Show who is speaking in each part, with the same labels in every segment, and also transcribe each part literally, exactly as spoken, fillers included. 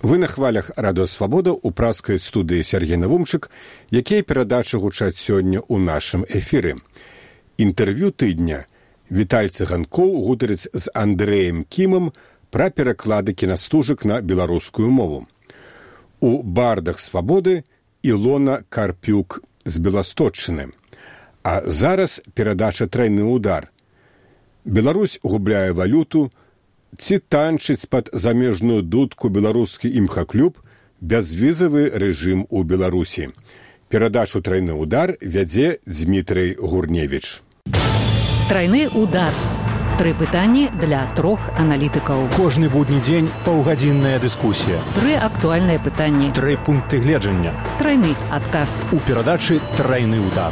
Speaker 1: Вы на хвалях Радыё Свабода ў праскай студыі Сергей Навумчык, якія перадачы гучаць сёння ў нашым эфіры. Інтэрв'ю тыдня. Віталь Цыганкоў гутарыць з Андрэем Кімам пра пераклады кінастужак на беларускую мову. У бардах Свабоды Ілона Карпюк з Беласточчыны. А зараз перадача «Трайны удар». Беларусь губляе валюту, ці танчыць пад замежную дудку беларускі імхаклуб, бязвізавы рэжым у Беларусі. Перадачу «Трайны удар» вядзе Дмітрый Гурневіч.
Speaker 2: Трайны удар. Тры пытанні для трох аналітыкаў.
Speaker 3: Кожны будні дзень паўгадзінная дыскусія.
Speaker 2: Тры актуальныя пытанні.
Speaker 3: Тры пункты гледжання.
Speaker 2: Трайны адказ.
Speaker 3: У перадачы «Трайны удар».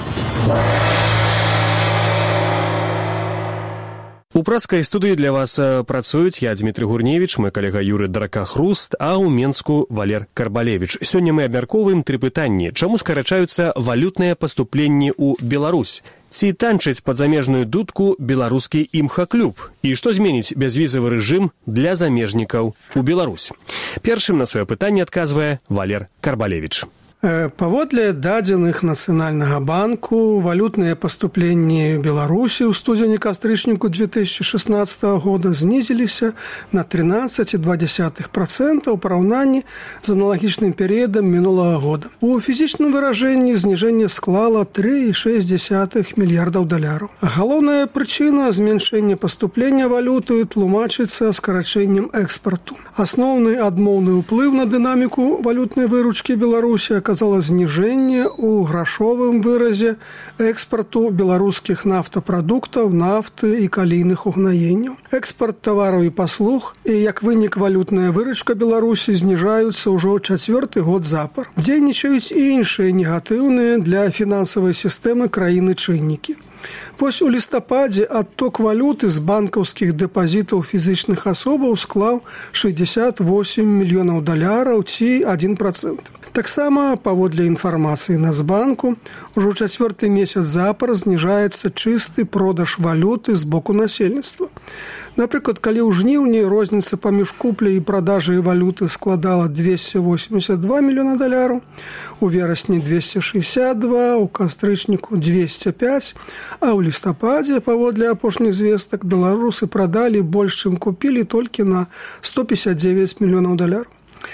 Speaker 4: У праскай студыі для вас працуюць я, Дмітрый Гурневіч, мой калега Юры Дракахруст, а ў Менску Валер Карбалевіч. Сёння мы абмяркоўваем тры пытанні. Чаму скарачаюцца валютныя паступленні ў Беларусь? Ці танчыць пад замежную дудку беларускі імхаклуб? І што зменіць бязвізавы рэжым для замежнікаў у Беларусь? Першым на сваё пытанне адказвае Валер Карбалевіч.
Speaker 5: Паводле дадзеных Нацыянальнага банку, валютныя паступленні Беларусі ў студзені-кастрычніку две тысячи шестнадцатого года знізіліся на тринадцать целых два десятых процента ў параўнанні з аналагічным перыядам мінулага года. У фізічным выражэнні зніжэнне склала три целых шесть десятых мільярдаў даляраў. Галоўная прычына зменшэння паступлення валюты тлумачыцца скарачэннем экспарту. Асноўны адмоўны ўплыў на дынаміку валютнай выручкі Беларусі аказала зніжэнне ў грашовым выразе экспарту беларускіх нафтапрадуктаў, нафты і калійных угнаенняў. Экспарт тавараў і паслуг і, як вынік, валютная выручка Беларусі зніжаюцца ўжо чацвёрты год запар. Дзейнічаюць і іншыя негатыўныя для фінансавай сістэмы краіны чыннікі. Вось у лістападзе адток валюты з банкаўскіх дэпазітаў фізічных асобаў склаў шестьдесят восемь мільёнаў даляраў ці адзін працэнт. Таксама, паводле інфармацыі Нацбанку, ужо чацвёрты месяц запар зніжаецца чысты продаж валюты з боку насельніцтва. Напрыклад, калі ў жніўні розніца паміж купляй і прадажай валюты складала двести восемьдесят два мільёна даляраў, у верасні двести шестьдесят два, у кастрычніку двести пять, а ў лістападзе, паводле апошніх звестак, беларусы прадалі больш, чым купілі, толькі на сто пятьдесят девять мільёнаў даляраў.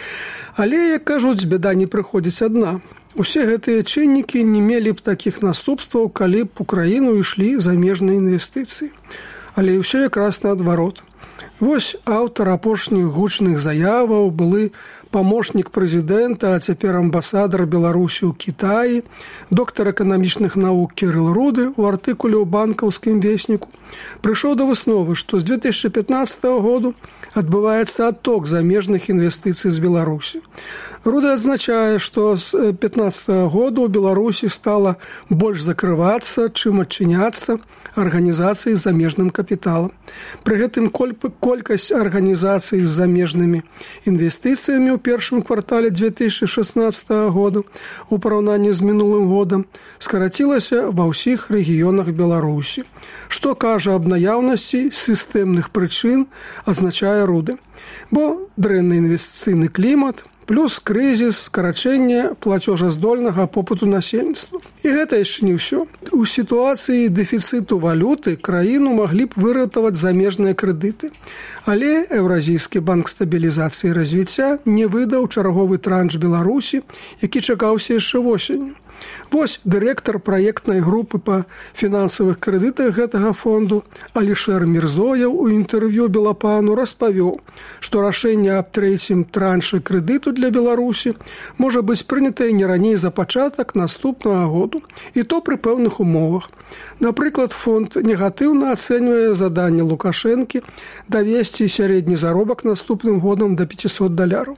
Speaker 5: Але, як кажуць, бяда не прыходзіць адна. Усе гэтыя чыннікі не мелі б такіх наступстваў, калі б у краіну ішлі замежныя інвестыцыі. Але ўсё якраз наадварот. Вось аўтар апошніх гучных заяваў, былы памочнік прэзідэнта, а цяпер амбасадар Беларусі ў Кітаі, доктар эканамічных навук Кірыл Руды ў артыкуле ў банкаўскім весніку прыйшоў да высновы, што з две тысячи пятнадцатого году адбываецца адток замежных інвестыцый з Беларусі. Руды адзначае, што з пятнадцатого года ў Беларусі стала больш закрывацца, чым адчыняцца арганізацыі з замежным капіталам. Пры гэтым колькасць арганізацый з замежнымі інвестыцыямі ў першым квартале две тысячи шестнадцатого года у параўнанні з мінулым годам скарацілася ва ўсіх рэгіёнах Беларусі, што кажа аб наяўнасці сістэмных прычын, азначае Руды. Бо дрэнны інвестыцыйны клімат, плюс крызіс, скарачэнне плацежаздольнага попыту насельніцтва. І гэта яшчэ не ўсё. У сітуацыі дэфіцыту валюты краіну маглі б выратаваць замежныя крэдыты. Але Еўразійскі банк стабілізацыі і развіцця не выдаў чарговы транш Беларусі, які чакаўся яшчэ восенню. Вось дырэктар праектнай групы па фінансавых крэдытах гэтага фонду Алішэр Мірзояў у інтэрв'ю Белапану распавёў, што рашэнне аб трэцім траншы крэдыту для Беларусі можа быць прынятае не раней за пачатак наступнага году, і то пры пэўных умовах. Напрыклад, фонд негатыўна ацэньвае заданне Лукашэнкі давесці сярэдні заробак наступным годам да пятьсот даляраў.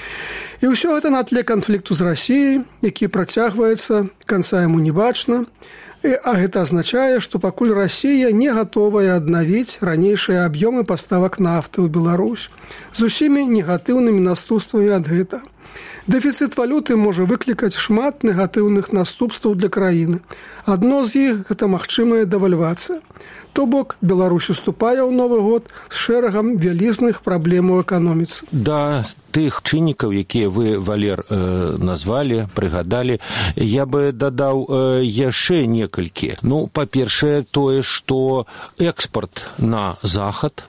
Speaker 5: І ўсё гэта на тле канфлікту з Расіяй, які працягваецца, канца яму не бачна, а гэта азначае, што пакуль Расія не гатовая аднавіць ранейшыя аб'ёмы паставак нафты ў Беларусь з усімі негатыўнымі наступствамі ад гэтага. Дэфіцыт валюты можа выклікаць шмат негатыўных наступстваў для краіны. Адно з іх – гэта магчымая дэвальвацыя. То бок, Беларусь уступае ў Новы год з шэрагам вялізных праблем у эканоміцы.
Speaker 6: Да, тых чыннікаў, якія вы, Валер, э, назвалі, прыгадалі, я бы дадаў э, яшчэ некалькі. Ну, па-першае, тое, што экспорт на захад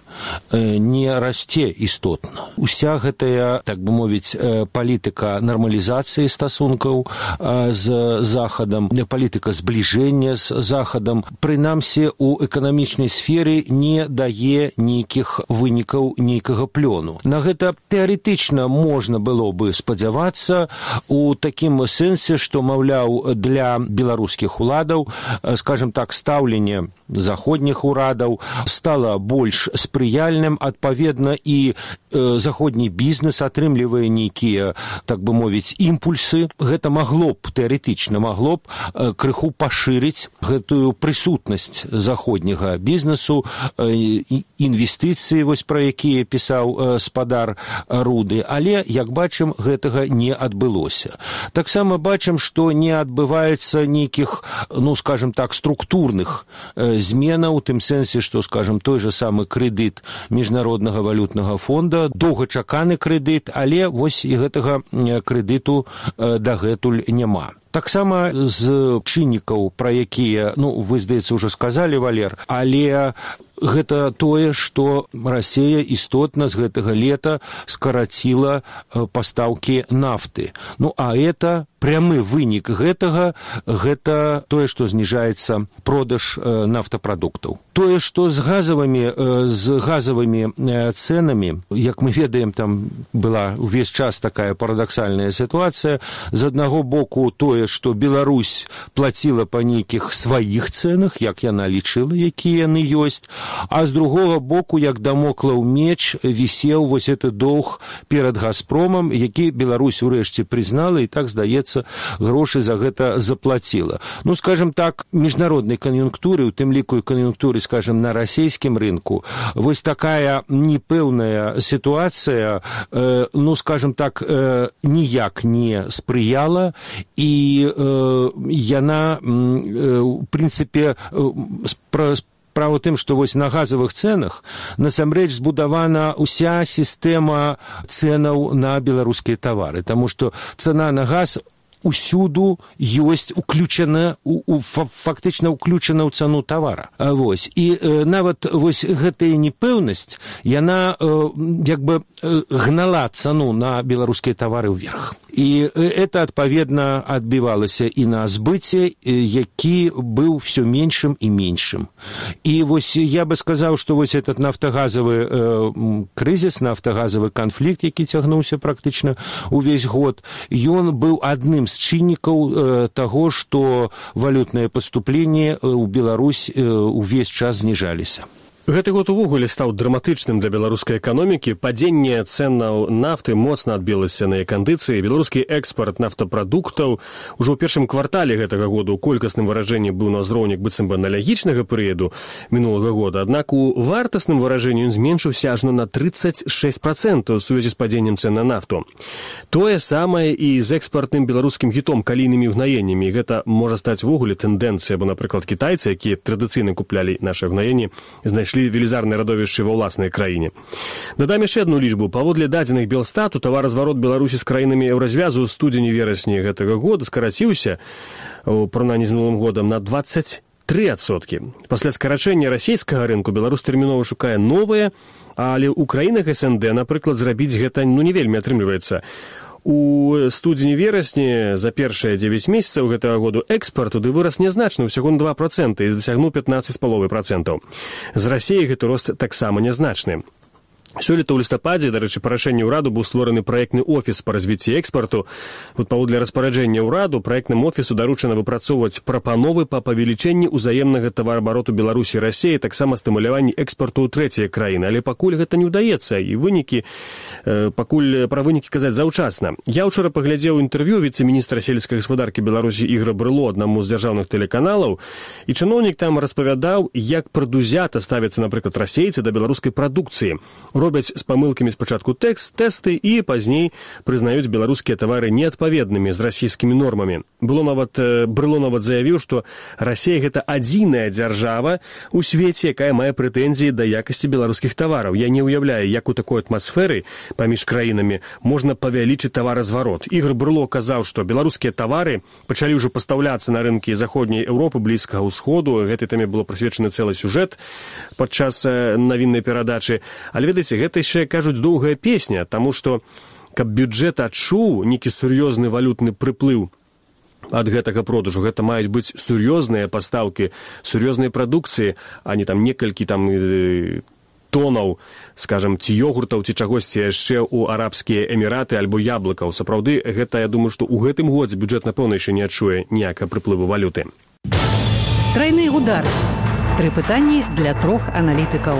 Speaker 6: не расце істотна. Уся гэтая, так бы мовіць, палітыка нармалізацыі стасункаў з захадам, палітыка збліжэння з захадам, прынамсі у эканамічнай сферы не дае нейкіх вынікаў, нейкага плёну. На гэта тэарэтычна можна было бы спадзявацца у такім сэнсе, што, маўляў, для беларускіх уладаў, скажем так, стаўленне заходніх урадаў стала больш спрыяльным, адпаведна і э, заходні бізнес атрымлівае нейкія, так бы мовіць, імпульсы. Гэта магло б, тэарэтычна магло б э, крыху пашырыць гэтую прысутнасць заходняга бізнесу, э, інвестыцыі, вось пра якія пісаў э, спадар Руды, але, як бачым, гэтага не адбылося. Таксама бачым, што не адбываецца нейкіх, ну, скажем так, структурных э, зменаў, у тым сэнсе, што, скажем, той же самы крэдыт Міжнароднага валютнага фонда, доўгачаканы крэдыт, але вось і гэтага крэдыту дагэтуль няма. Таксама з чыннікаў, пра якія, ну, вы, здаецца, ўжо сказалі, Валер, але гэта тое, што Расія істотна з гэтага лета скараціла пастаўкі нафты. Ну, а это прямы вынік гэтага, гэта тое, што зніжаецца продаж нафтапрадуктаў. Тое, што з газавымі, з газавымі цэнамі, як мы ведаем, там была ўвесь час такая парадаксальная сітуацыя. З аднаго боку тое, што Беларусь плаціла па нейкіх сваіх цэнах, як яна лічыла, якія яны ёсць, а з другога боку, як дамоклаў меч, вісеў вось гэты доўг перад Газпромам, які Беларусь урэшце прызнала і, так здаецца, грошы за гэта заплаціла. Ну, скажем так, міжнароднай кан'юнктуры, у тым ліку і кан'юнктуры, скажем, на расійскім рынку, вось такая непэўная сітуацыя, э, ну, скажем так, э, ніяк не спрыяла, і э, яна, э, у прынцыпе, э, Справа тым, што вось на газавых цэнах насамрэч збудавана ўся сістэма цэнаў на беларускія тавары, таму што цана на газ усюду ёсць уключана, у, у, фактычна уключана ў цану тавара. Вось. І э, нават вось гэтая непэўнасць, яна э, як бы э, гнала цану на беларускія тавары ўверх. І это, адпаведна, адбівалася і на збыце, які быў все меншым і меншым. І вось я бы сказаў, што вось этот нафтагазавы э, крызіс, нафтагазавы канфлікт, які цягнуўся практычна увесь год, ён быў адным з чыннікаў э, таго, што валютныя паступленні ў Беларусь э, увесь час зніжаліся.
Speaker 4: Гэты год увогуле стаў драматычным для беларускай эканомікі. Падзенне цэнаў нафты моцна адбілася на кандыцыі. Беларускі экспарт нафтапрадуктаў ужо ў першым квартале гэтага года ў колькасным выражэнні быў на ўзроўні быццам бы аналагічнага перыяду мінулага года. Аднак у вартасным выражэнні ён зменшыўся ажно на тридцать шесть процентаў у сувязі з падзеннем цэн на нафту. Тое самае і з экспартным беларускім гітом, калійнымі ўгнаеннямі. Гэта можа стаць увогуле тэндэнцыя, бо, напрыклад, кітайцы, якія традыцыйна куплялі нашы ўгнаенні, знайшлі велізарныя радовішчы ва ўласнай краіне. Дадам яшчэ адну лічбу. Паводле дадзеных Белстату, таваразварот Беларусі з краінамі еўразвязу ў студзені-верасні гэтага года скараціўся у параўнанні з мінулым годам на двадцать три адсоткі. Пасля скарачэння расійскага рынку Беларусь тэрмінова шукае новыя, але ў краінах эс эн дэ, напрыклад, зрабіць гэта ну не вельмі атрымліваецца. У студзені-верасні за першыя дзевяць месяцаў гэтага году экспарт туды вырас нязначна, ўсяго на два проценты, і дасягнуў пятнадцать з паловай процентаў. З Расіяй гэты рост таксама нязначны. Сёлета ў лістападзе, дарэчы, па рашэнні ўраду быў створаны праектны офіс па развіцці экспарту. Вот паводле распараджэння ўраду праектным офісу даручана выпрацоўваць прапановы па павелічэнні ўзаемнага тавараабароту Беларусі і Расіі, таксама стымуляванні экспарту ў трэція краіны. Але пакуль гэта не ўдаецца, і вынікі, э, пакуль пра вынікі казаць заўчасна. Я ўчора паглядзеў інтэрв'ю віцэ-міністра сельскай гаспадаркі Беларусі Ігора Брыло аднаму з дзяржаўных тэлеканалаў, і чыноўнік там распавядаў, як прадузята ставяцца, напрыклад, расейцы да беларускай прадукцыі. робяць з памылкамі спачатку тэкст, тэсты і пазней прызнаюць беларускія тавары неадпаведнымі з расійскімі нормамі. Было нават, Брыло нават заявіў, што Расія гэта адзіная дзяржава у свеце, якая мае прэтэнзіі да якасці беларускіх тавараў. Я не ўяўляю, як у такой атмасферы паміж краінамі можна павялічыць таваразварот. Ігор Брыло казаў, што беларускія тавары пачалі ўжо пастаўляцца на рынкі заходняй Еўропы, Блізкага ўсходу. Гэтай тэме было прысвечаны цэлы сюжэт падчас навіннай перадачы. Але, ведаеце, гэта яшчэ, кажуць, доўгая песня, таму што, каб бюджэт адчуў нейкі сур'ёзны валютны прыплыў ад гэтага продажу, гэта маюць быць сур'ёзныя пастаўкі, сур'ёзныя прадукцыі, а не там некалькі там тонаў, скажам, ці ёгуртаў, ці чагосьці яшчэ ў арабскія эміраты альбо яблыкаў. Сапраўды, гэта, я думаю, што ў гэтым годзе бюджэт, напэўна, яшчэ не адчуе ніякага прыплыву валюты.
Speaker 2: Трайны удар. Тры пытанні для трох аналітыкаў.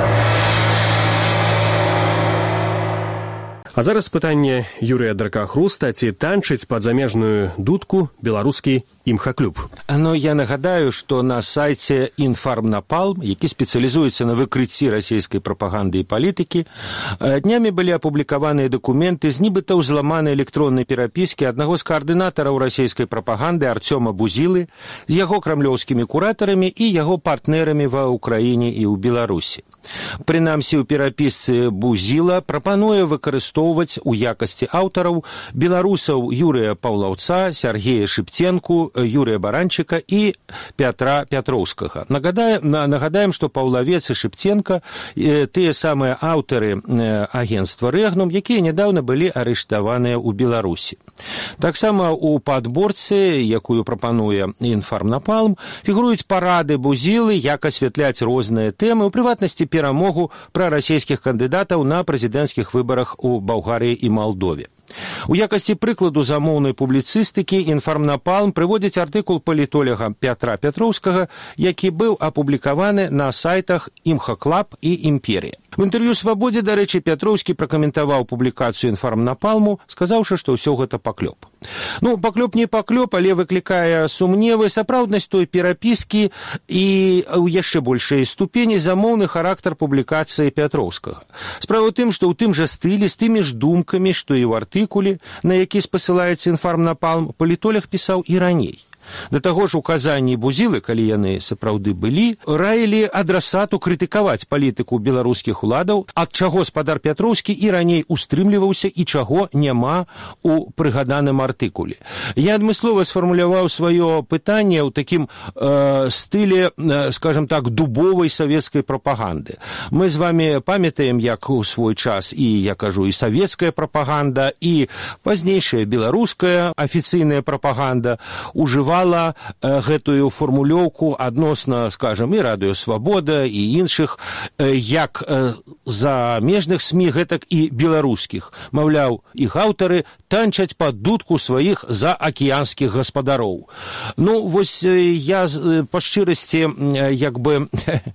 Speaker 4: А зараз пытанне Юрыя Дракахруста, ці танчыць пад замежную дудку беларускі імхаклуб.
Speaker 6: Ну, я нагадаю, што на сайце Інфармнапалм, які спецыялізуецца на выкрыцці расійскай прапаганды і палітыкі, днямі былі апублікаваныя дакументы з нібыта ўзламанай электроннай перапіскі аднаго з каардынатараў расійскай прапаганды Арцёма Бузілы з яго крамлёўскімі куратарамі і яго партнерамі ва ўкраіне і ў Беларусі. Прынамсі, у перапісцы Бузіла прапануе выкарыстоўваць у якасці аўтараў беларусаў Юрыя Паўлаўца, Сяргея Шыпценку, Юрыя Баранчыка і Пятра Пятроўскага. Нагадаем, нагадаем, што Паўлавец і Шыпценка тыя самыя аўтары агенцтва «Рэгнум», якія нядаўна былі арыштаваныя ў Беларусі. Таксама у падборцы, якую прапануе Інфармнапалм, фігуруюць парады Бузілы, як асвятляць розныя тэмы, у прыватнасці перамогу прарасійскіх кандыдатаў на прэзідэнцкіх выбарах у Балгарыі і Малдове. У якасці прыкладу замоўнай публіцыстыкі Інфармнапалм прыводзіць артыкул палітоляга Пятра Пятроўскага, які быў апублікаваны на сайтах Імхаклаб і Імперія. В інтэрв'ю «Свабодзе», дарэчы, Пятроўскі пракаментаваў публікацыю Інфармнапалму, сказаўшы, што ўсё гэта паклёп. Ну, паклёп не паклёп, але выклікае сумневы сапраўднасць той перапіскі і ў яшчэ большай ступені замоўны характар публікацыі Пятроўскага. Справа ў тым, што ў тым жа стылі, з тымі ж думкамі, што і ў артыкуле, на які спасылаецца Інфармнапалм, палітолог пісаў і раней. Да таго ж указанні Бузілы, калі яны сапраўды былі, раілі адрасату крытыкаваць палітыку беларускіх уладаў, ад чаго спадар Пятроўскі і раней устрымліваўся і чаго няма у прыгаданым артыкуле. Я адмыслова сфармуляваў сваё пытанне ў такім э, стылі, э, скажем так, дубовай савецкай прапаганды. Мы з вами памятаем, як у свой час і, я кажу, і савецкая прапаганда, і пазнейшая беларуская афіцыйная прапаганда ужывала гэтую формулёўку адносна, скажем, і Радыё Свабода, і іншых, як замежных СМІ, гэтак і беларускіх. Маўляў, іх аўтары танчаць пад дудку сваіх заакіянскіх гаспадароў. Ну, вось я па шчырасці як бы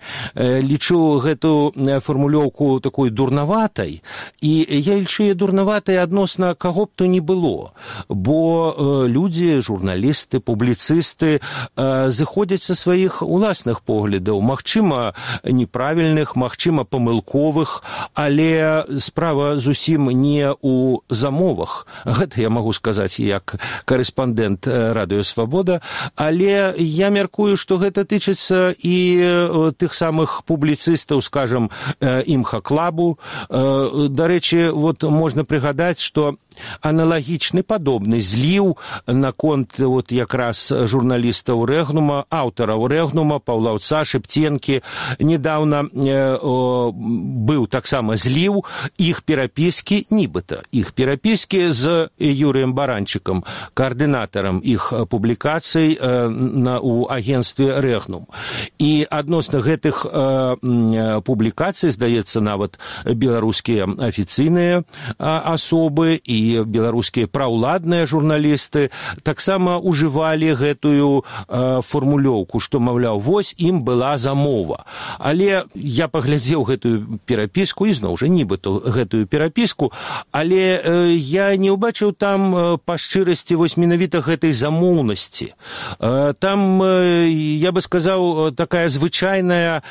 Speaker 6: лічу гэту формулёўку такой дурнаватай, і я лічу яе дурнаватай адносна каго б то не было, бо людзі, журналісты, публіцысты, публіцысты зыходзяць са сваіх уласных поглядаў, магчыма, неправільных, магчыма, памылковых, але справа зусім не ў замовах. Гэта я магу сказаць як карэспандэнт Радыё Свабода, але я мяркую, што гэта тычыцца і тых самых публіцыстаў, скажам, Імхаклабу. Дарэчы, вот можна прыгадаць, што аналагічны падобны зліў наконт вот якраз журналістаў Рэгнума, аўтараў Рэгнума, Паўлаўца, Шыпценкі. Недаўна э, о, быў таксама зліў іх перапіскі, нібыта іх перапіскі з Юрыем Баранчыкам, каардынатарам іх публікацый э, на, у агенцтве Рэгнум. І адносна гэтых э, публікацый, здаецца, нават беларускія афіцыйныя асобы і беларускія праўладныя журналісты таксама ўжывалі гэтую э, формулёўку, што, маўляў, вось ім была замова. Але я паглядзеў гэтую перапіску, і зноў жа нібыта гэтую перапіску, але э, я не убачыў там па шчырасці вось менавіта гэтай замоўнасці. Там, я бы сказаў, такая звычайная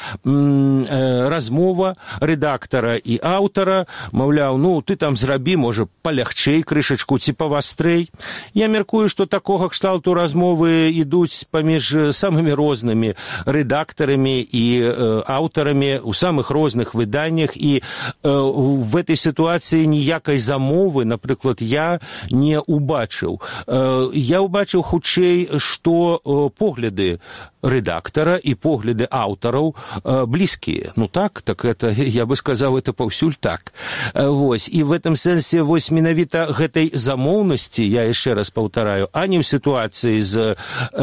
Speaker 6: размова рэдактара і аўтара, маўляў, ну, ты там зрабі, можа, палягчэй крышачку ці павастрэй. Я мяркую, што такога кшталту размовы ідуць паміж самымі рознымі рэдактарамі і аўтарамі ў самых розных выданнях, і в этой сітуацыі ніякай замовы, напрыклад, я не убачыў. Я убачыў хутчэй, што погляды рэдактара і погляды аўтараў блізкія. Ну так, так это, я бы сказаў, это паўсюль так. Вось, і в этом сэнсе вось менавіта гэтай замоўнасці, я яшчэ раз паўтараю, а не ў сітуацыі з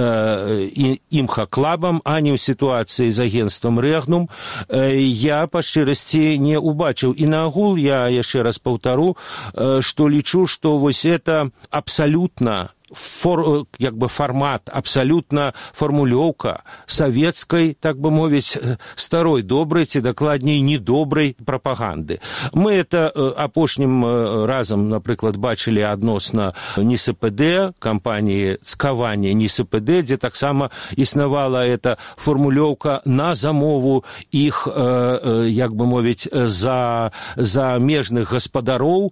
Speaker 6: э, імха-клабам, а не ў сітуацыі з агенцтвам Рэгнум, э, я па шчырасці не убачыў. І наагул я яшчэ раз паўтару, э, што лічу, што вось это абсалютна фор, як бы формат, абсолютно формулёўка савецкай, так бы мовіць, старой добрай, ці дакладней недобрай прапаганды. Мы это апошнім разам, напрыклад, бачылі адносна НИСПД, кампаніі цкавання НИСПД, дзе таксама існавала эта формулёўка на замову іх, як бы мовіць, за замежных гаспадароў.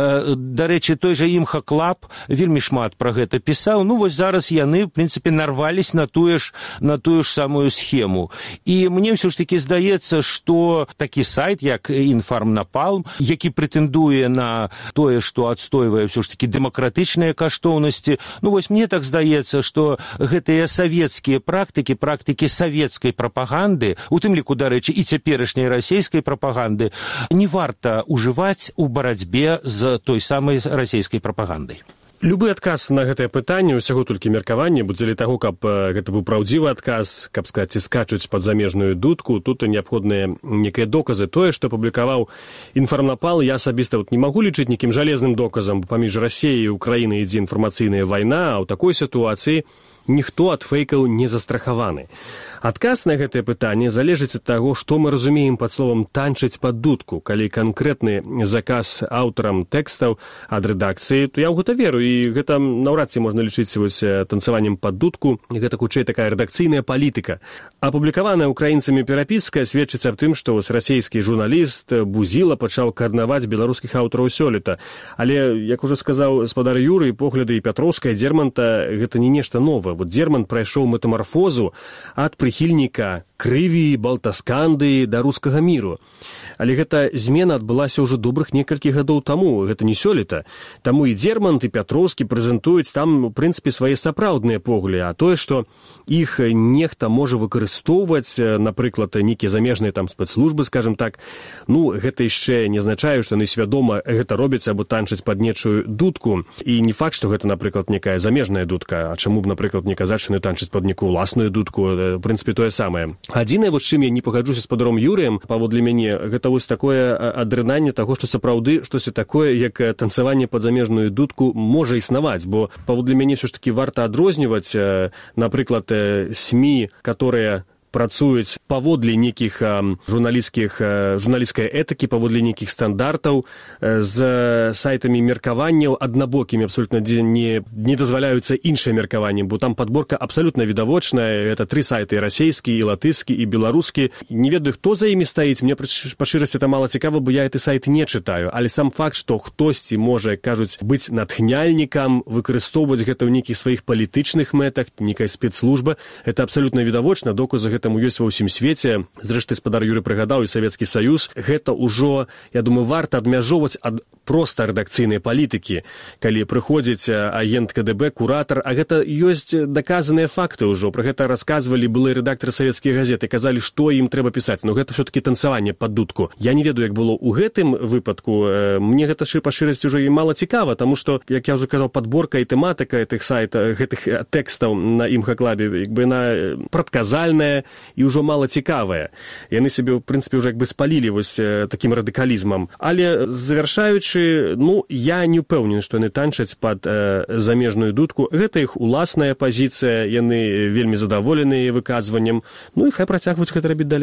Speaker 6: Дарэчы, той жа імха-клаб вельмі шмат пра гэта это пісаў, ну вось зараз яны, в прынцыпе, нарвались на тую ж, на тую ж самую схему. І мне ўсё ж таки здаецца, што такі сайт, як Інфармнапалм, які прэтэндуе на тое, што адстойвае ўсё ж таки дэмакратычныя каштоўнасці, ну вось мне так здаецца, што гэтыя савецкія практыкі, практыкі савецкай прапаганды, у тым ліку, дарэчы, і цяперашняй расійскай прапаганды, не варта ўжываць у барацьбе з той самай расійскай прапагандай.
Speaker 4: Любы адказ на гэтае пытанне, усяго толькі меркаванне, будзе для таго, каб гэта быў праўдзівы адказ, каб сказаць, ці скачуць пад замежную дудку, тут неабходныя некія доказы. Тое, што публікаваў Інфармнапал, я асабіста вот не магу лічыць нейкім жалезным доказам, паміж Расіяй і Украінай ідзе інфармацыйная вайна, а ў такой сітуацыі ніхто ад фэйкаў не застрахаваны. Адказ на гэтае пытанне залежыць ад таго, што мы разумеем пад словам «танчыць пад дудку». Калі канкрэтны заказ аўтарам тэкстаў ад рэдакцыі, то я ў гэта веру, і гэта наўрад ці можна лічыць вось танцаваннем пад дудку, і гэта хутчэй такая рэдакцыйная палітыка. Апублікаваная украінцамі перапіска сведчыць аб тым, што расійскі журналіст Бузіла пачаў карнаваць беларускіх аўтараў сёлета. Але, як ужо сказаў спадар Юрый, погляды і Пятроўска, і Дзерманта — гэта не нешта новае. Вот Дзермант прайшоў метамарфозу ад прыхільніка крыві, балтасканды да рускага міру. Але гэта змена адбылася ўжо добрых некалькі гадоў таму, гэта не сёлета. Таму і Дзермант, і Пятроўскі прэзентуюць там, у прынцыпе, свае сапраўдныя погляды, а тое, што іх нехта можа выкарыстоўваць, напрыклад, нейкія замежныя там спецслужбы, скажем так, ну, гэта яшчэ не азначае, што яны свядома гэта робяць або танчаць пад нечую дудку. І не факт, што гэта, напрыклад, некая замежная дудка, а чаму б, напрыклад, не казаць, што яны танчаць пад некую ўласную дудку, в прынцыпе, тое самае. Адзінае, вось чым я не пагаджуся з спадаром Юрыем, паводле мяне, гэта вось такое адрынанне таго, што сапраўды штосьці такое, як танцаванне пад замежную дудку можа існаваць, бо паводле мяне ўсё ж такі варта адрозніваць, напрыклад, СМІ, которые працуюць паводле нейкіх журналісцкіх журналісцкай этыкі, паводле нейкіх стандартаў, з сайтамі меркаванняў аднабокімі, абсолютна не, не дазваляюцца іншыя меркаванні, бо там падборка абсалютна відавочная. Это тры сайты: расійскі, і латышскі, і беларускі. Не ведаю, хто за імі стаіць, мне па шчырасці это мала цікава, бо я гэты сайт не чытаю, але сам факт, што хтосьці можа, кажуць, быць натхняльнікам, выкарыстоўваць гэта ў нейкіх сваіх палітычных мэтах, нейкая спецслужба, это абсалютна відавочна, доказы гэта Таму ёсць ва ўсім свеце. Зрэшты, спадар Юрый прыгадаў і Савецкі Саюз. Гэта ўжо, я думаю, варта адмяжоўваць ад проста рэдакцыйнай палітыкі, калі прыходзіць агент КДБ, куратар, а гэта ёсць даказаныя факты ўжо. Пра гэта расказвалі былыя рэдактары савецкіх газет і казалі, што ім трэба пісаць. Но гэта ўсё-такі танцаванне пад дудку. Я не ведаю, як было ў гэтым выпадку. Мне гэта па шчырасці ўжо і мала цікава, таму што, як я ўжо казаў, падборка і тэматыка гэтых сайтаў, гэтых тэкстаў на імха-клабе, як бы яна прадказальная і ўжо мала цікавая. Яны сябе, в прынцыпе, ўжо як бы спалілі вось такім радыкалізмам. Але завяршаючы, ну, я не ўпэўнены, што яны танчаць пад э, замежную дудку. Гэта іх уласная пазіцыя, яны вельмі задаволеныя выказваннем. Ну і хай працягваюць гэта рабіць далей.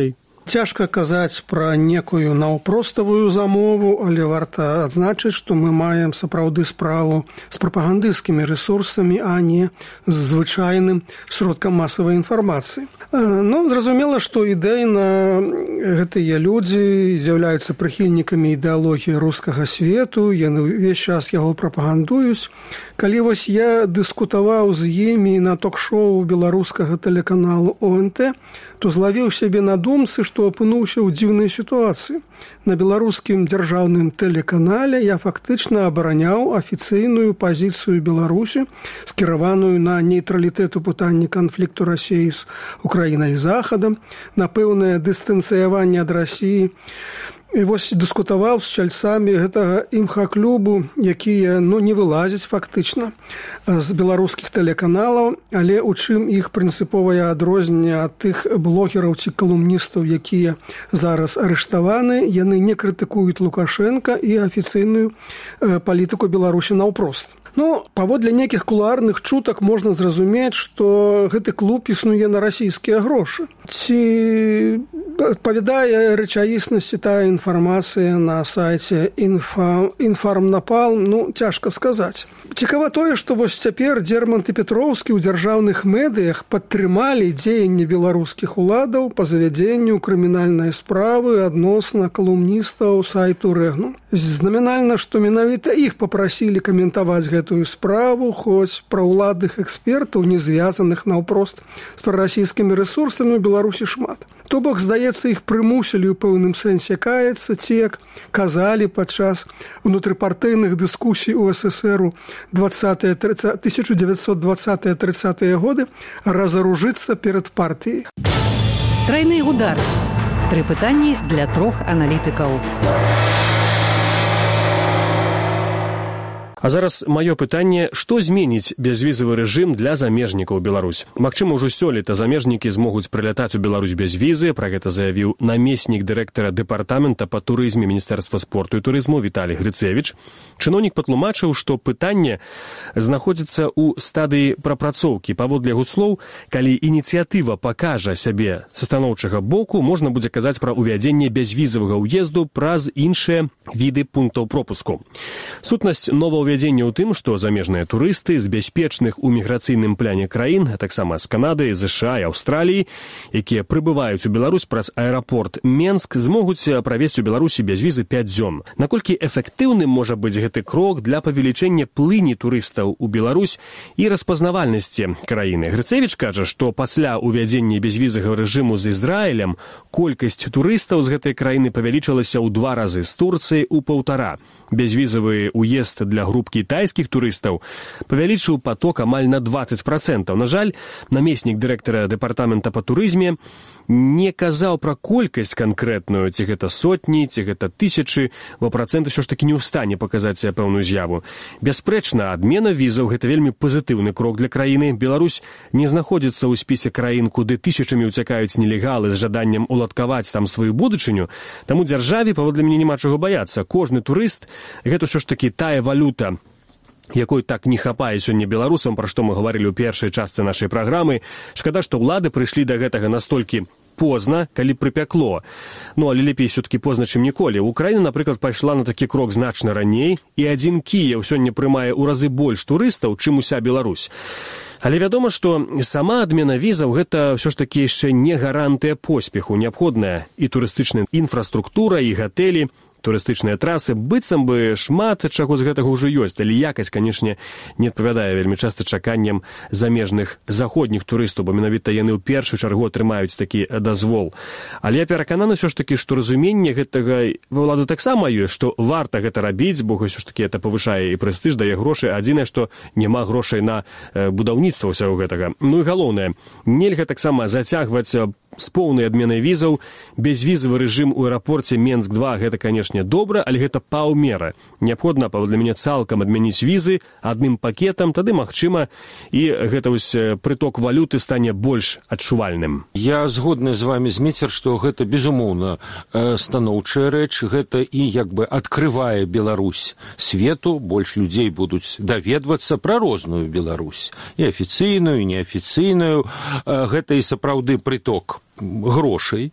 Speaker 5: Цяжка казаць пра некую наўпроставую замову, але варта адзначыць, што мы маем сапраўды справу з прапагандысцкімі рэсурсамі, а не з звычайным сродкам масавай інфармацыі. Ну, зразумела, што ідэйна гэтыя людзі з'яўляюцца прыхільнікамі ідэалогіі рускага свету, яны ўвесь час яго прапагандуюць. Калі вось я дыскутаваў з імі на ток-шоу беларускага тэлеканалу О Н Т, то злавіў сябе на думцы, што апынуўся ў дзіўнай сітуацыі. На беларускім дзяржаўным тэлеканале я фактычна абараняў афіцыйную пазіцыю Беларусі, скіраваную на нейтралітэт у пытанні канфлікту Расіі з Украінай і Захадам, на пэўнае дыстанцыяванне ад Расіі. І вось дыскутаваў з чальцамі гэтага імха-клубу, якія ну, не вылазяць фактычна з беларускіх тэлеканалаў, але ў чым іх прынцыповае адрозненне ад тых блогераў ці калумністаў, якія зараз арыштаваны, яны не крытыкуюць Лукашенка і афіцыйную палітыку Беларусі наўпрост. Ну, паводле нейкіх кулуарных чутак можна зразумець, што гэты клуб існуе на расійскія грошы. Ці адпавядае рэчаіснасці тая інфармацыя на сайце Інфа... Інфармнапалм, ну, цяжка сказаць. Цікава тое, што вось цяпер Дзермант і Петроўскі ў дзяржаўных медыях падтрымалі дзеянні беларускіх уладаў па завядзенню крымінальнай справы адносна калумністаў сайту Рэгну. Знамінальна, што менавіта іх папрасілі каментаваць гэтую справу, хоць пра ўладных экспертаў, не звязаных наўпрост з прарасійскімі рэсурсамі ў Беларусі шмат. То бок, здаецца, іх прымусілі ў пэўным сэнсе каяцца, ці як казалі падчас унутрыпартыйных дыскусій у эс эс эру тысяча девятьсот двадцатыя тридцатыя годы разоружиться перед партией.
Speaker 2: Тройны удар. Тры пытанні для трох аналітыкаў.
Speaker 4: А зараз маё пытанне, што зменіць бязвізавы рэжым для замежнікаў Беларусь? Магчыма, ўжо сёлета замежнікі змогуць прылятаць у Беларусь без візы, пра гэта заявіў намеснік дырэктара дэпартамента па турызме Міністэрства спорту і турызму Віталій Грыцевіч. Чыноўнік патлумачыў, што пытанне знаходзіцца ў стадыі прапрацоўкі. Паводле яго слоў, калі ініцыятыва пакажа сябе са станоўчага боку, можна будзе казаць пра ўвядзенне бязвізавага ўезду праз іншыя віды пунктаў пропуску. Сутнасць новаўвядзення Увядзенне ў тым, што замежныя турысты з бяспечных у міграцыйным пляне краін, а таксама з Канады, ЗША і Аўстраліі, якія прыбываюць у Беларусь праз аэрапорт Менск, змогуць правесці ў Беларусі без візы пяць дзён. Наколькі эфектыўным можа быць гэты крок для павелічэння плыні турыстаў у Беларусь і распазнавальнасці краіны? Грыцевіч кажа, што пасля ўвядзення безвізавага рэжыму з Ізраілем колькасць турыстаў з гэтай краіны павялічылася ў два разы, з Турцыі ў паўтара. Безвізавы ўезд для груп кітайскіх турыстаў павялічыў паток амаль на дваццаць працэнтаў. На жаль, намеснік дырэктара дэпартамента па турызме не казаў пра колькасць канкрэтную, ці гэта сотні, ці гэта тысячы, бо працэнт усё ж такі не ў стане паказаць пэўную з'яву. Бясспрэчна, адмена візаў – гэта вельмі пазітыўны крок для краіны. Беларусь не знаходзіцца ў спісе краін, куды тысячамі ўцякаюць нелегалы з жаданнем уладкаваць там сваю будучыню. Таму дзяржаве, паводле мяне, няма чаго баяцца. Кожны турыст – гэта ўсё ж такі тая валюта, якой так не хапае сёння беларусам, пра што мы гаварылі ў першай частцы нашай праграмы. Шкада, што ўлады прыйшлі да гэтага настолькі позна, калі прыпякло. Ну, але лепей все-таки позна, чым ніколі. Украіна, напрыклад, пайшла на такі крок значна раней, і адзін Кіеў сёння прымае ў разы больш турыстаў, чым уся Беларусь. Але вядома, што сама адмена візаў – гэта ўсё ж такі яшчэ не гарантыя поспеху. Неабходная і турыстычная інфраструктура, і гатэлі, турыстычныя трасы, быццам бы шмат чаго з гэтага ўжо ёсць, але якасць, канешне, не адпавядае вельмі часта чаканням замежных заходніх турыстаў, бо менавіта яны ў першую чаргу атрымаюць такі дазвол. Але я перакананы ўсё ж такі, што разуменне гэтага ва ўлады таксама ёсць, што варта гэта рабіць, бо ўсё ж такі это павышае і прэстыж, дае грошы. Адзінае, што няма грошай на будаўніцтва ўсяго гэтага. Ну і галоўнае, нельга таксама зацягваць з поўнай адменай візаў. Безвізавы рэжым у аэрапорце Менск два – гэта, канешне, добра, але гэта паўмера. Неабходна, паводле мяне, цалкам адмяніць візы адным пакетам, тады магчыма, і гэта вось прыток валюты стане больш адчувальным.
Speaker 6: Я згодны з вами, Зміцер, што гэта, безумоўна, станоўчая рэч, гэта і як бы адкрывае Беларусь свету, больш людзей будуць даведвацца пра розную Беларусь, і афіцыйную, і неафіцыйную. Гэта і сапраўды прыток грошай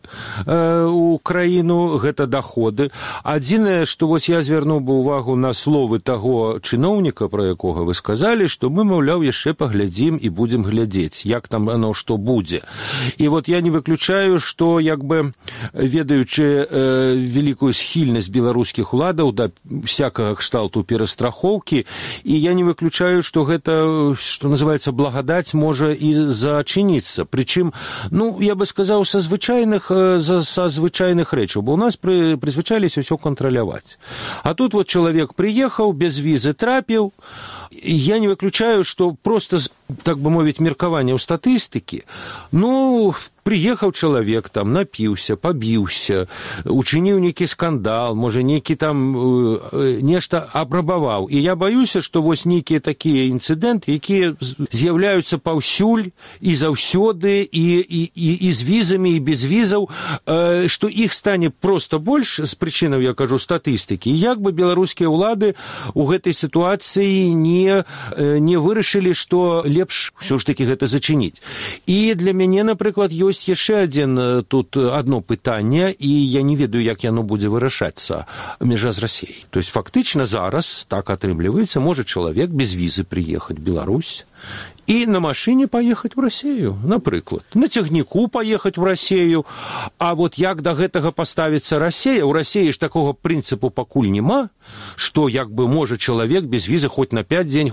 Speaker 6: у краіну, гэта даходы. Адзінае, што вось я звярнуў бы ўвагу на словы таго чыноўніка, пра якога вы сказалі, што мы, маўляў, яшчэ паглядзім і будзем глядзець, як там оно што будзе. І вот я не выключаю, што, як бы, ведаючы э, вялікую схільнасць беларускіх уладаў да всякага кшталту перастрахоўкі, і я не выключаю, што гэта, што называецца, благадаць можа і зачыніцца. Прычым, ну, я бы сказаў, са звычайных, са, са звычайных рэчаў, бо ў нас пры, прызвычаліся ўсё кантраляваць. А тут вот чалавек прыехаў, без візы трапіў, я не выключаю, што проста, так бы мовіць, меркаванне ў статыстыкі, ну, прыехаў чалавек, там, напіўся, пабіўся, учыніў нейкі скандал, можа, нейкі там э, нешта абрабаваў. І я баюся, што вось нейкія такія інцыдэнты, якія з'яўляюцца паўсюль і заўсёды, і, і, і, і з візамі, і без візаў, э, што іх стане проста больш, з прычынаў, я кажу, статыстыкі. І як бы беларускія ўлады ў гэтай сітуацыі не, э, не вырашылі, што лепш ўсё ж такі гэта зачыніць. І для мяне, напрыклад, ёсць яшчэ адзін тут адно пытанне, і я не ведаю, як яно будзе вырашацца, мяжа з Расіяй. То есть фактычна зараз так атрымліваецца, можа чалавек без візы прыехаць в Беларусь і на машыне паехаць в Расію, напрыклад, на цягніку паехаць в Расію. А вот як да гэтага паставіцца Расія? У Расіі ж такога прынцыпу пакуль няма, што як бы можа чалавек без візы хоць на пяць дзень,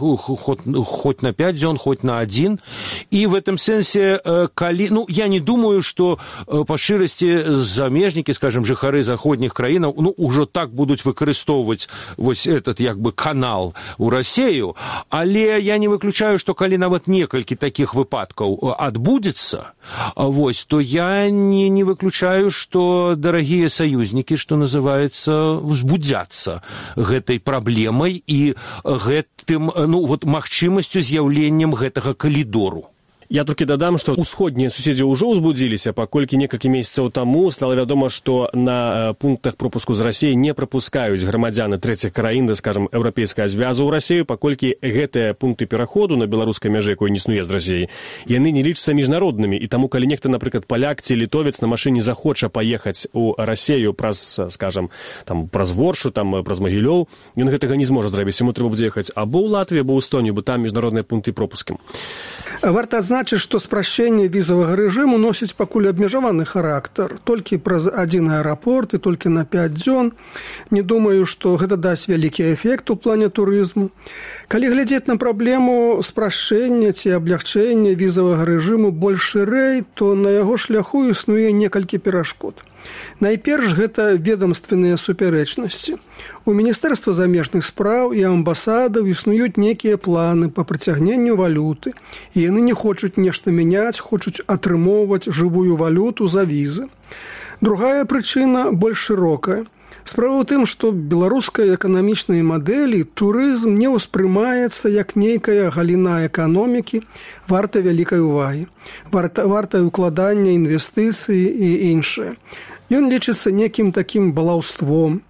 Speaker 6: хоць на пяць дзён, хоць на адзін. І в этом сэнсе, калі, ну, я не думаю, што па шчырасці замежнікі, скажем, жыхары заходніх краінаў, ну, ужо так будуць выкарыстоўваць вось этот, як бы, канал у Расію, але я не выключаю, што калі нават некалькі такіх выпадкаў адбудзецца, вось, то я не, не выключаю, што дарагія саюзнікі, што называецца, узбудзяцца гэтай праблемай і гэтым, ну, вот, магчымасцю з'яўленнем гэтага калідору.
Speaker 4: Я толькі дадам, што ўсходнія суседзі ўжо ўзбудзіліся, паколькі некалькі месяцаў таму стала вядома, што на пунктах пропуску з Расіі не прапускаюць грамадзяны трэціх краін, да, скажам, еўрапейскага звязу ў Расію, паколькі гэтыя пункты пераходу на беларускай мяжы, якой не існуе з Расіяй, яны не лічацца міжнароднымі. І таму, калі нехта, напрыклад, паляк ці літовец на машыне захоча паехаць у Расію праз, скажам, там, праз Воршу, там, праз Магілёў, ён гэтага не зможа зрабіць. Яму трэба будзе ехаць або ў Латвію, або ў Эстонію, бо там міжнародныя пункты пропуску.
Speaker 5: Варта адзначыць, што спрашчэнне візавага рэжыму носіць пакуль абмежаваны характар. Толькі праз адзін аэрапорт і толькі на пяць дзён. Не думаю, што гэта дасць вялікі эфект у плане турызму. Калі глядзець на праблему спрашчэння ці аблягчэння візавага рэжыму больш шырэй, то на яго шляху існуе некалькі перашкод. Найперш, гэта ведамственныя супярэчнасці. У Міністэрства замежных спраў і амбасадаў існуюць нейкія планы па прыцягненню валюты, і яны не хочуць нешта мяняць, хочуць атрымоўваць жывую валюту за візы. Другая прычына больш шырокая. Справа ў тым, што беларускай эканамічнай мадэлі турызм не ўспрымаецца як нейкая галіна эканомікі, варта вялікай увагі, варта, варта ўкладання інвестыцыі і іншае. Ён лічыцца некім такім балаўством.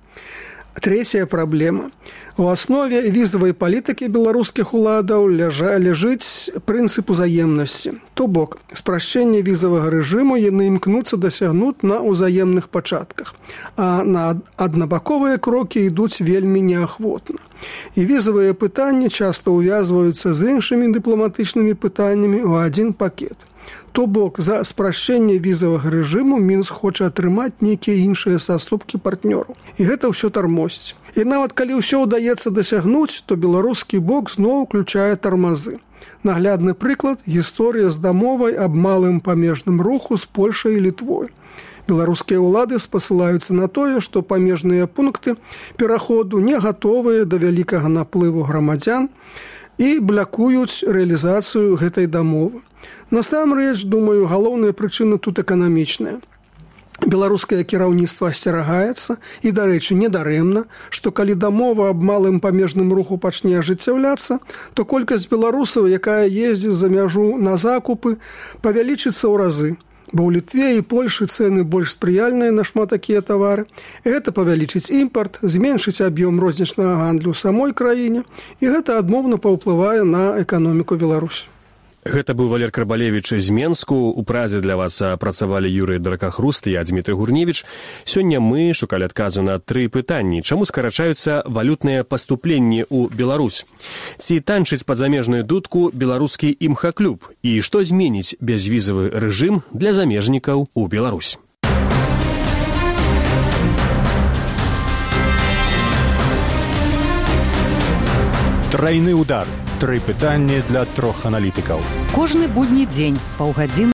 Speaker 5: Трэцяя праблема. У аснове візавай палітыкі беларускіх уладаў ляжа, ляжыць прынцып узаемнасці. То бок, спрашчэнне візавага рэжыму яны імкнуцца дасягнуць на ўзаемных пачатках, а на аднабаковыя крокі ідуць вельмі неахвотна. І візавыя пытанні часта ўвязваюцца з іншымі дыпламатычнымі пытаннямі ў адзін пакет. То бок, за спрашчэнне візавага рэжыму Мінск хоча атрымаць нейкія іншыя саступкі партнёраў. І гэта ўсё тармозіць. І нават калі ўсё ўдаецца дасягнуць, то беларускі бок зноў уключае тармазы. Наглядны прыклад – гісторыя з дамовай аб малым памежным руху з Польшай і Літвой. Беларускія ўлады спасылаюцца на тое, што памежныя пункты пераходу не гатовыя да вялікага наплыву грамадзян і блякуюць рэалізацыю гэтай дамовы. Насамрэч, думаю, галоўная прычына тут эканамічная. Беларускае кіраўніцтва асцерагаецца, і, дарэчы, недарэмна, што калі дамова аб малым памежным руху пачне ажыццяўляцца, то колькасць беларусаў, якая ездзіць за мяжу на закупы, павялічыцца ў разы. Бо ў Літве і Польшы цэны больш спрыяльныя на шмат такія тавары. І гэта павялічыць імпарт, зменшыць аб'ём рознічнага гандлю ў самой краіне, і гэта адмоўна паўплывае на эканоміку Беларусі.
Speaker 4: Гэта быў Валер Карбалевіч з Менску. У Празе для вас працавалі Юрый Дракахруст і я, Дмітрый Гурневіч. Сёння мы шукалі адказу на тры пытанні. Чаму скарачаюцца валютныя паступленні ў Беларусь? Ці танчыць пад замежную дудку беларускі імха-клуб? І што зменіць бязвізавы рэжым для замежнікаў у Беларусь?
Speaker 3: Трайны удар. Тры пытанні для трох аналітыкаў.
Speaker 2: Кожны будні дзень паўгадзіны